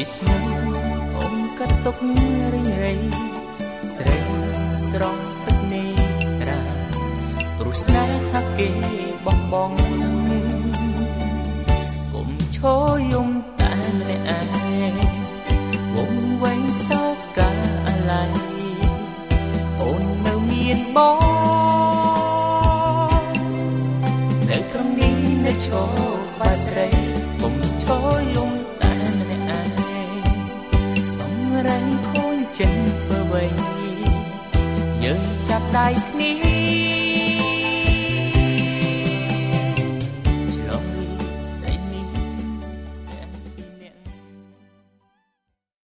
ស្មៅអូនកាត់ទុករញរៃស្រីស្រស់ទឹកនេត្រាព្រោះស្នេហាគេបោះបង់កុំឈរយំតែម្នាក់ឯងវងវែងសោកកាអាឡ័យអូននៅមានបងនៅត្រង់នេះនៅឈរក្បែរស្រីកុំឈរយំតែម្នាក់ឯងសំរែងខូនចិត្តធ្វើអ្វីយើងចាប់ដៃគ្នា